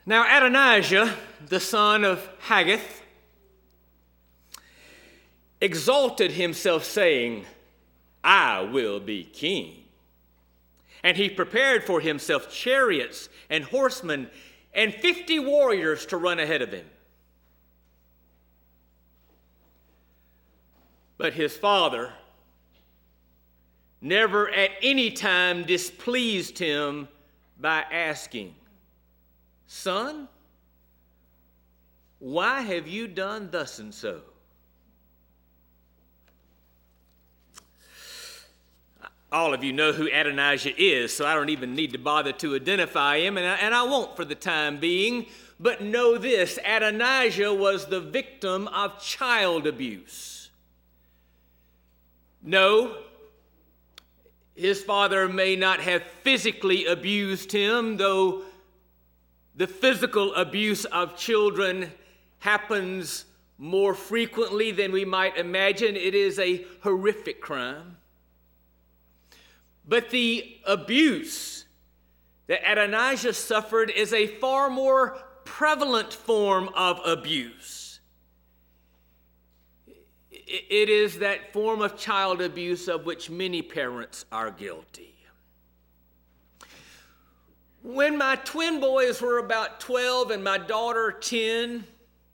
Now Adonijah, the son of Haggith, exalted himself, saying, I will be king. And he prepared for himself chariots and horsemen and 50 warriors to run ahead of him. But his father never at any time displeased him by asking, Son, why have you done thus and so? All of you know who Adonijah is, so I don't even need to bother to identify him, and I won't for the time being. But know this, Adonijah was the victim of child abuse. No, his father may not have physically abused him, though the physical abuse of children happens more frequently than we might imagine. It is a horrific crime. But the abuse that Adonijah suffered is a far more prevalent form of abuse. It is that form of child abuse of which many parents are guilty. When my twin boys were about 12 and my daughter 10,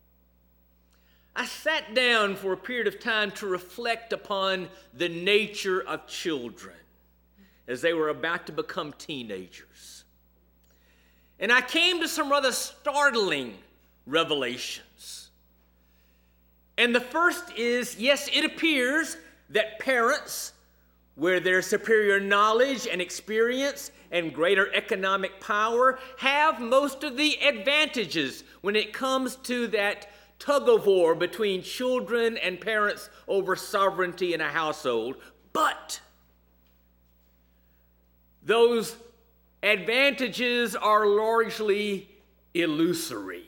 I sat down for a period of time to reflect upon the nature of children as they were about to become teenagers. And I came to some rather startling revelations. And the first is, yes, it appears that parents, where their superior knowledge and experience and greater economic power, have most of the advantages when it comes to that tug of war between children and parents over sovereignty in a household. But those advantages are largely illusory.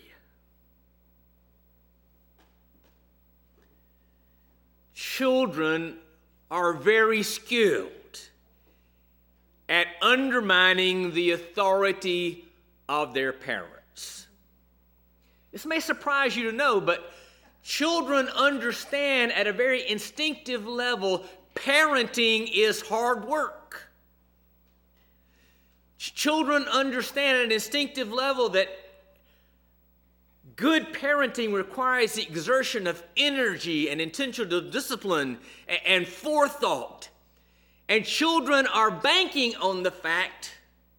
Children are very skilled at undermining the authority of their parents. This may surprise you to know, but children understand at a very instinctive level parenting is hard work. Children understand at an instinctive level that good parenting requires the exertion of energy and intentional discipline and forethought. And children are banking on the fact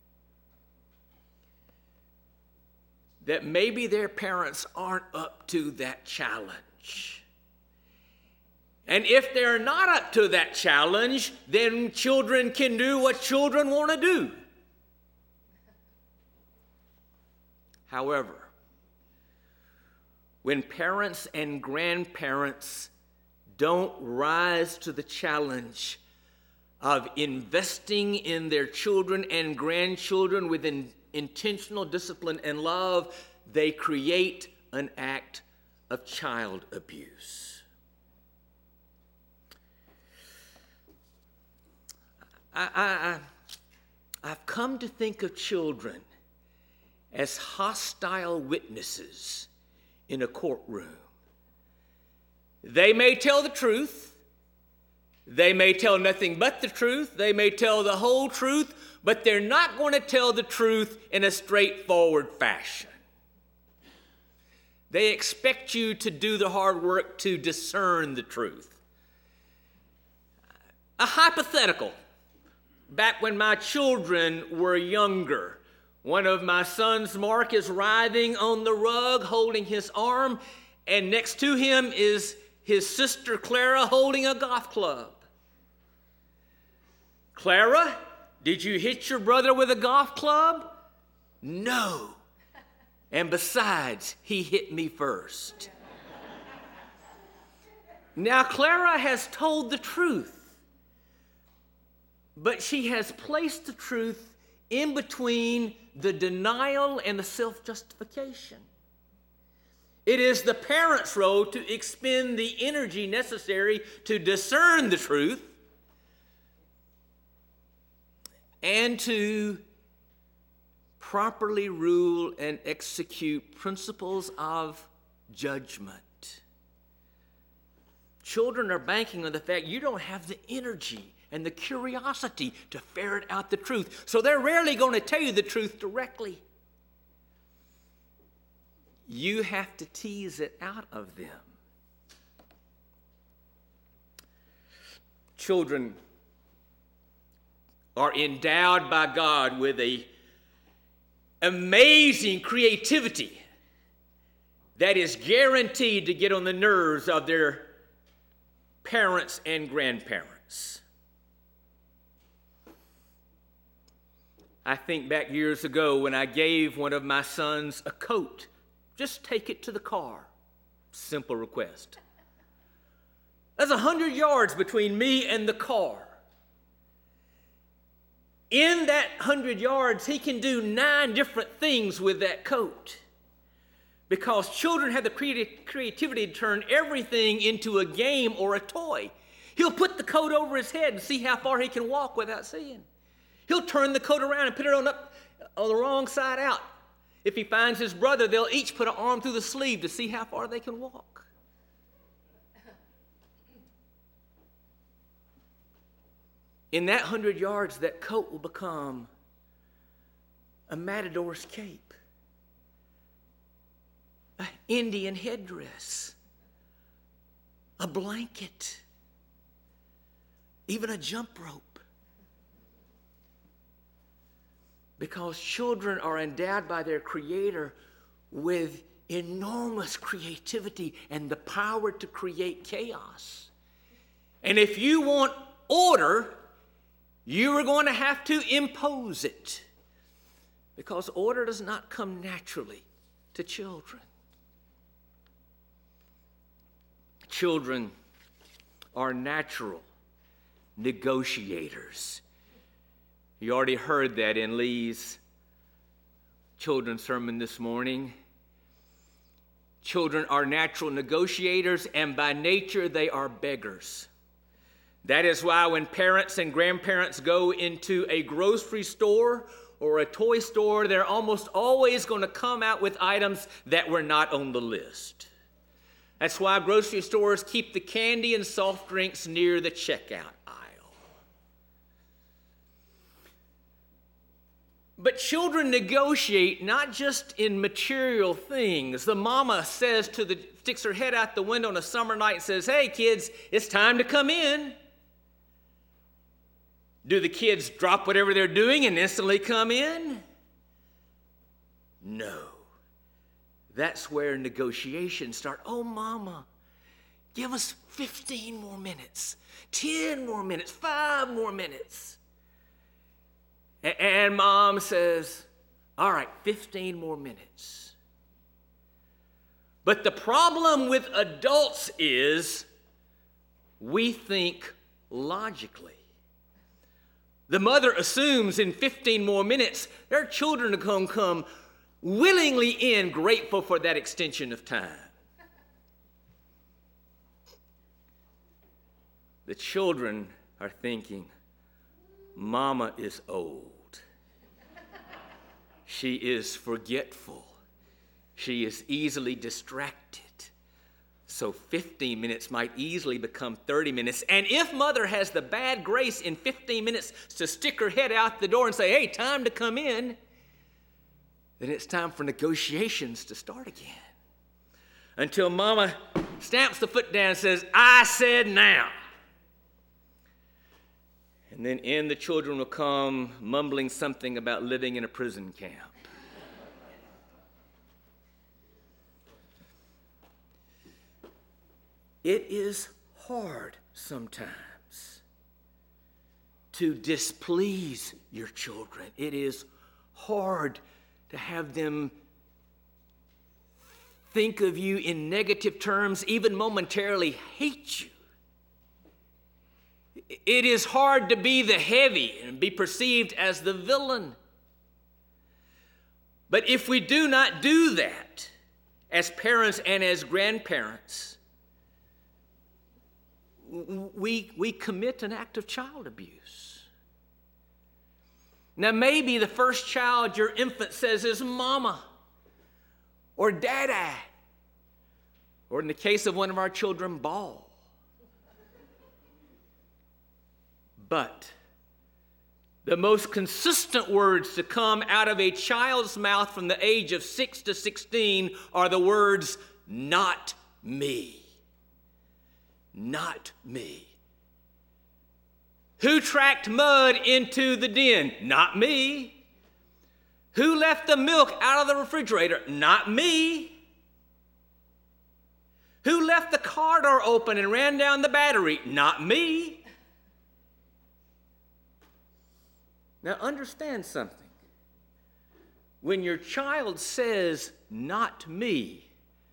that maybe their parents aren't up to that challenge. And if they're not up to that challenge, then children can do what children want to do. However, when parents and grandparents don't rise to the challenge of investing in their children and grandchildren with intentional discipline and love, they create an act of child abuse. I've come to think of children as hostile witnesses in a courtroom. They may tell the truth. They may tell nothing but the truth. They may tell the whole truth, but they're not going to tell the truth in a straightforward fashion. They expect you to do the hard work to discern the truth. A hypothetical. Back when my children were younger, one of my sons, Mark, is writhing on the rug holding his arm, and next to him is his sister Clara holding a golf club. Clara, did you hit your brother with a golf club? No. And besides, he hit me first. Now, Clara has told the truth, but she has placed the truth in between the denial and the self-justification. It is the parent's role to expend the energy necessary to discern the truth and to properly rule and execute principles of judgment. Children are banking on the fact you don't have the energy and the curiosity to ferret out the truth. So they're rarely going to tell you the truth directly. You have to tease it out of them. Children are endowed by God with an amazing creativity that is guaranteed to get on the nerves of their parents and grandparents. I think back years ago when I gave one of my sons a coat. Just take it to the car. Simple request. There's 100 yards between me and the car. In that 100 yards, he can do 9 different things with that coat. Because children have the creativity to turn everything into a game or a toy. He'll put the coat over his head and see how far he can walk without seeing. He'll turn the coat around and put it on the wrong side out. If he finds his brother, they'll each put an arm through the sleeve to see how far they can walk. In that 100 yards, that coat will become a matador's cape, an Indian headdress, a blanket, even a jump rope. Because children are endowed by their Creator with enormous creativity and the power to create chaos. And if you want order, you are going to have to impose it. Because order does not come naturally to children. Children are natural negotiators. You already heard that in Lee's children's sermon this morning. Children are natural negotiators, and by nature they are beggars. That is why when parents and grandparents go into a grocery store or a toy store, they're almost always going to come out with items that were not on the list. That's why grocery stores keep the candy and soft drinks near the checkout aisle. But children negotiate not just in material things. The mama sticks her head out the window on a summer night and says, "Hey kids, it's time to come in." Do the kids drop whatever they're doing and instantly come in? No. That's where negotiations start. "Oh, mama, give us 15 more minutes, 10 more minutes, 5 more minutes. And mom says, "All right, 15 more minutes." But the problem with adults is we think logically. The mother assumes in 15 more minutes their children are going to come willingly in, grateful for that extension of time. The children are thinking, "Mama is old. She is forgetful. She is easily distracted. So 15 minutes might easily become 30 minutes. And if mother has the bad grace in 15 minutes to stick her head out the door and say, 'Hey, time to come in,' then it's time for negotiations to start again. Until mama stamps the foot down and says, 'I said now.' And then in the children will come mumbling something about living in a prison camp. It is hard sometimes to displease your children. It is hard to have them think of you in negative terms, even momentarily hate you. It is hard to be the heavy and be perceived as the villain. But if we do not do that as parents and as grandparents, we commit an act of child abuse. Now, maybe the first child your infant says is mama or dada, or in the case of one of our children, ball. But the most consistent words to come out of a child's mouth from the age of 6 to 16 are the words, not me. Not me. Who tracked mud into the den? Not me. Who left the milk out of the refrigerator? Not me. Who left the car door open and ran down the battery? Not me. Now understand something. When your child says, not me,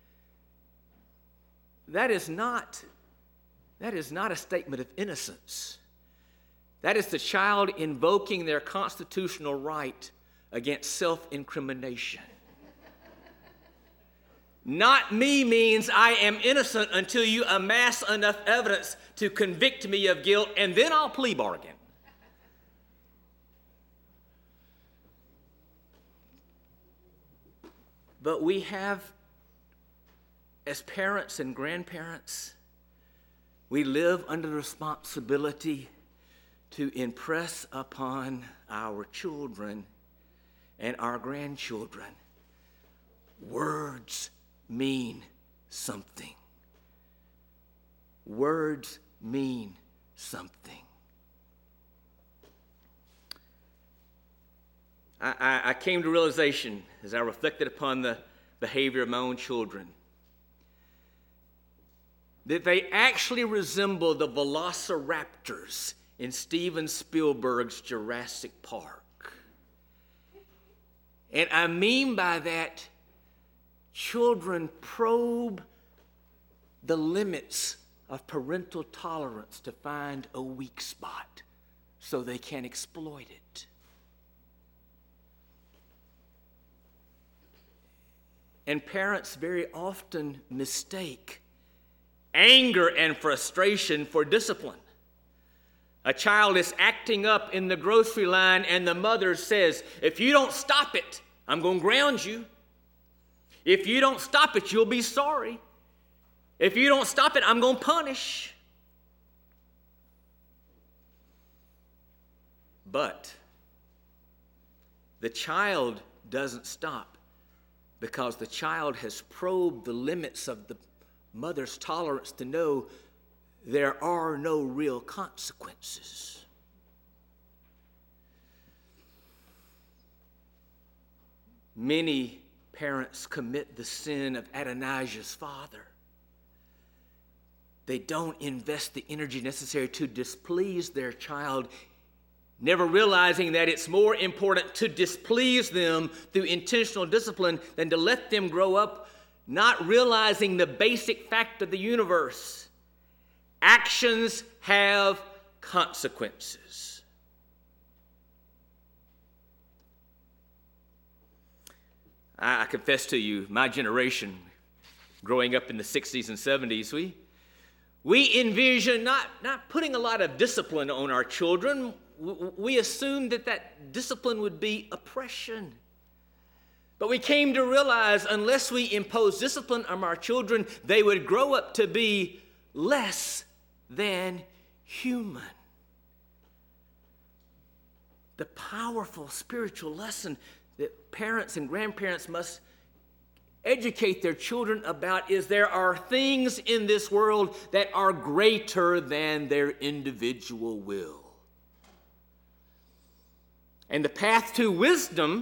that is not a statement of innocence. That is the child invoking their constitutional right against self-incrimination. Not me means I am innocent until you amass enough evidence to convict me of guilt, and then I'll plea bargain. But we have, as parents and grandparents, we live under the responsibility to impress upon our children and our grandchildren, words mean something. Words mean something. I came to realization as I reflected upon the behavior of my own children that they actually resemble the velociraptors in Steven Spielberg's Jurassic Park. And I mean by that, children probe the limits of parental tolerance to find a weak spot so they can exploit it. And parents very often mistake anger and frustration for discipline. A child is acting up in the grocery line and the mother says, if you don't stop it, I'm going to ground you. If you don't stop it, you'll be sorry. If you don't stop it, I'm going to punish. But the child doesn't stop because the child has probed the limits of the mother's tolerance to know there are no real consequences. Many parents commit the sin of Adonijah's father. They don't invest the energy necessary to displease their child, never realizing that it's more important to displease them through intentional discipline than to let them grow up not realizing the basic fact of the universe. Actions have consequences. I confess to you, my generation, growing up in the 60s and 70s, we envision not putting a lot of discipline on our children. We assumed that discipline would be oppression. But we came to realize unless we impose discipline on our children, they would grow up to be less than human. The powerful spiritual lesson that parents and grandparents must educate their children about is there are things in this world that are greater than their individual will. And the path to wisdom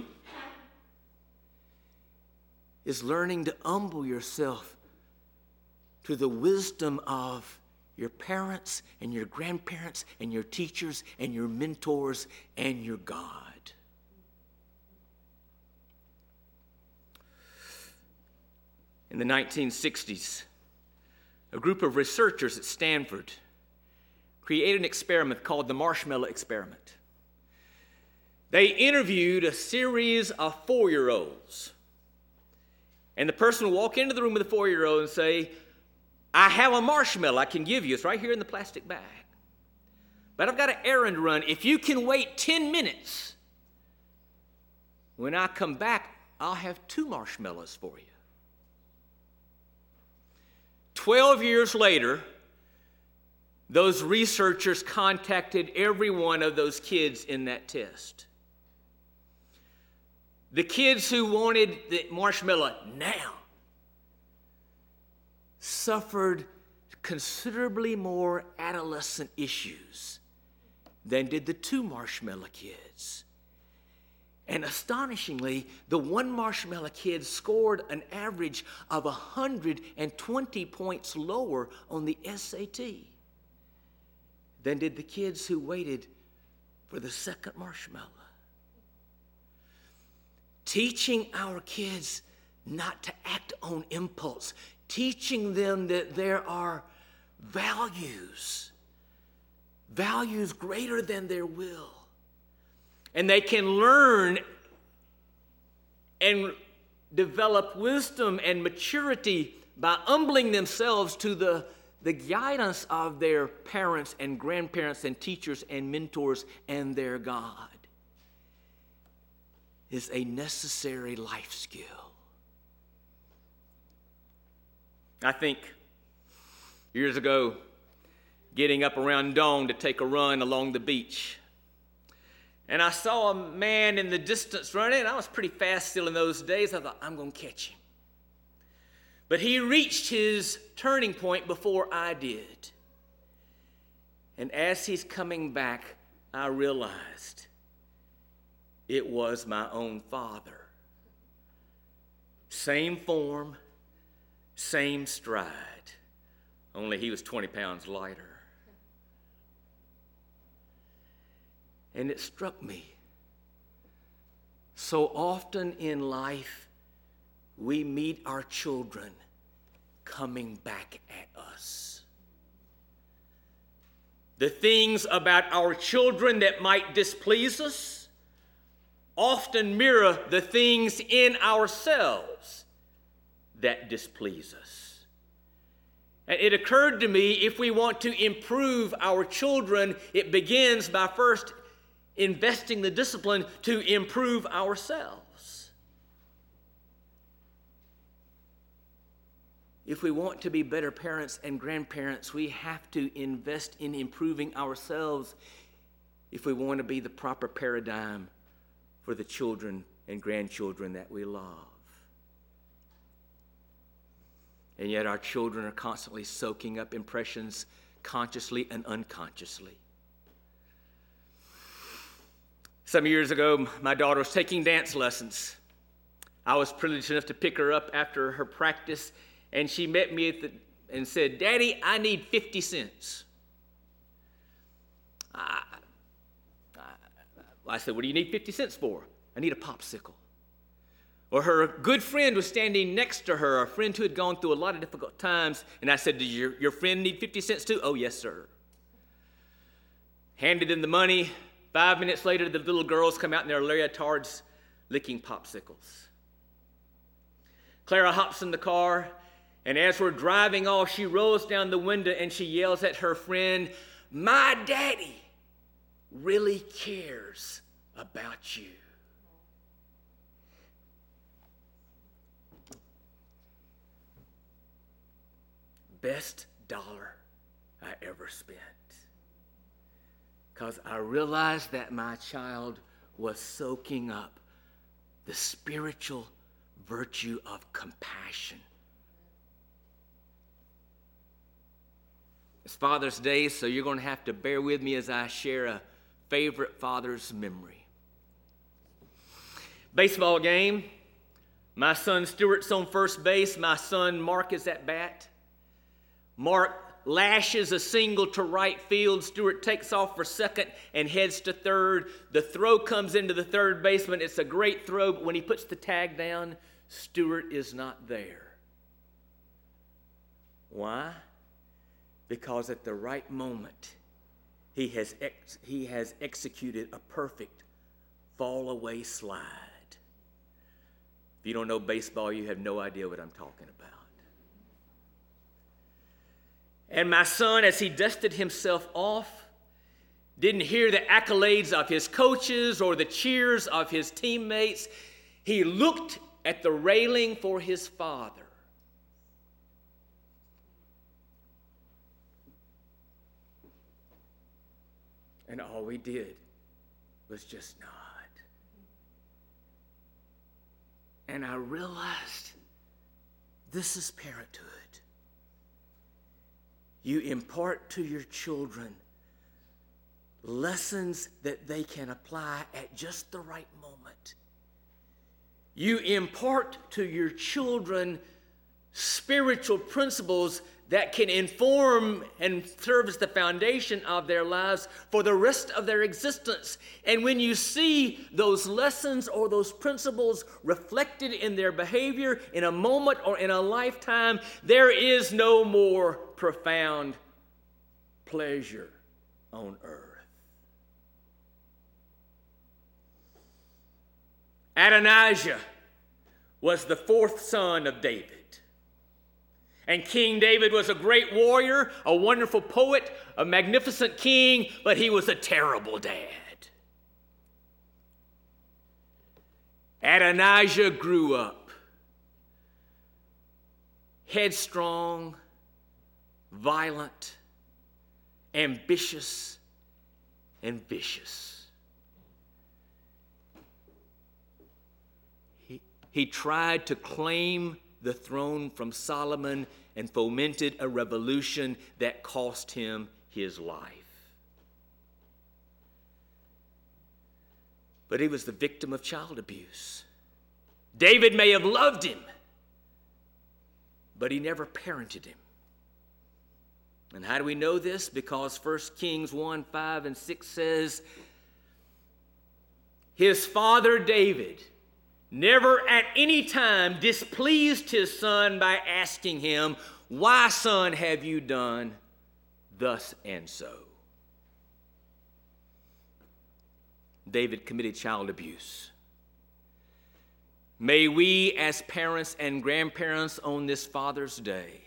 is learning to humble yourself to the wisdom of your parents and your grandparents and your teachers and your mentors and your God. In the 1960s, a group of researchers at Stanford created an experiment called the marshmallow experiment. They interviewed a series of 4-year-olds. And the person would walk into the room with a 4-year-old and say, I have a marshmallow I can give you. It's right here in the plastic bag. But I've got an errand to run. If you can wait 10 minutes, When I come back, I'll have 2 marshmallows for you. 12 years later, those researchers contacted every one of those kids in that test. The kids who wanted the marshmallow now suffered considerably more adolescent issues than did the 2 marshmallow kids. And astonishingly, the 1 marshmallow kid scored an average of 120 points lower on the SAT than did the kids who waited for the 2nd marshmallow. Teaching our kids not to act on impulse, teaching them that there are values greater than their will. And they can learn and develop wisdom and maturity by humbling themselves to the guidance of their parents and grandparents and teachers and mentors and their God is a necessary life skill. I think years ago, getting up around dawn to take a run along the beach, and I saw a man in the distance running, and I was pretty fast still in those days. I thought, I'm going to catch him. But he reached his turning point before I did. And as he's coming back, I realized it was my own father. Same form, same stride, only he was 20 pounds lighter. And it struck me. So often in life, we meet our children coming back at us. The things about our children that might displease us often mirror the things in ourselves that displease us. And it occurred to me, if we want to improve our children, it begins by first investing the discipline to improve ourselves. If we want to be better parents and grandparents, we have to invest in improving ourselves if we want to be the proper paradigm for the children and grandchildren that we love. And yet our children are constantly soaking up impressions consciously and unconsciously. Some years ago, my daughter was taking dance lessons. I was privileged enough to pick her up after her practice, and she met me and said, "Daddy, I need 50 cents. I said, "What do you need 50 cents for?" "I need a popsicle." Or her good friend was standing next to her, a friend who had gone through a lot of difficult times, and I said, "Does your friend need 50 cents too?" "Oh, yes, sir." Handed them the money. 5 minutes later, the little girls come out in their leotards licking popsicles. Clara hops in the car, and as we're driving off, she rolls down the window and she yells at her friend, "My daddy really cares about you." Best dollar I ever spent. Because I realized that my child was soaking up the spiritual virtue of compassion. It's Father's Day, so you're going to have to bear with me as I share a favorite father's memory. Baseball game. My son Stuart's on first base. My son Mark is at bat. Mark lashes a single to right field. Stewart takes off for second and heads to third. The throw comes into the third baseman. It's a great throw, but when he puts the tag down, Stewart is not there. Why? Because at the right moment, he has executed a perfect fall-away slide. If you don't know baseball, you have no idea what I'm talking about. And my son, as he dusted himself off, didn't hear the accolades of his coaches or the cheers of his teammates. He looked at the railing for his father. And all he did was just nod. And I realized this is parenthood. You impart to your children lessons that they can apply at just the right moment. You impart to your children spiritual principles that can inform and serve as the foundation of their lives for the rest of their existence. And when you see those lessons or those principles reflected in their behavior in a moment or in a lifetime, there is no more profound pleasure on earth. Adonijah was the fourth son of David. And King David was a great warrior, a wonderful poet, a magnificent king, but he was a terrible dad. Adonijah grew up headstrong, violent, ambitious, and vicious. He tried to claim the throne from Solomon and fomented a revolution that cost him his life. But he was the victim of child abuse. David may have loved him, but he never parented him. And how do we know this? Because 1 Kings 1:5-6 says, his father David never at any time displeased his son by asking him, why, son, have you done thus and so? David committed child abuse. May we as parents and grandparents on this Father's Day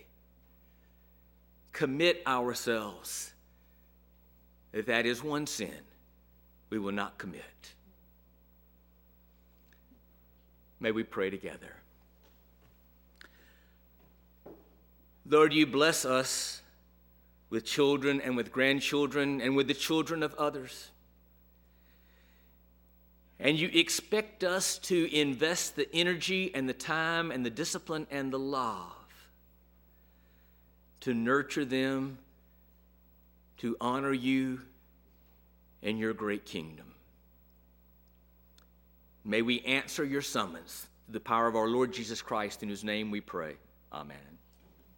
commit ourselves if that is one sin we will not commit. May we pray together. Lord, you bless us with children and with grandchildren and with the children of others. And you expect us to invest the energy and the time and the discipline and the love to nurture them, to honor you and your great kingdom. May we answer your summons through the power of our Lord Jesus Christ, in whose name we pray. Amen.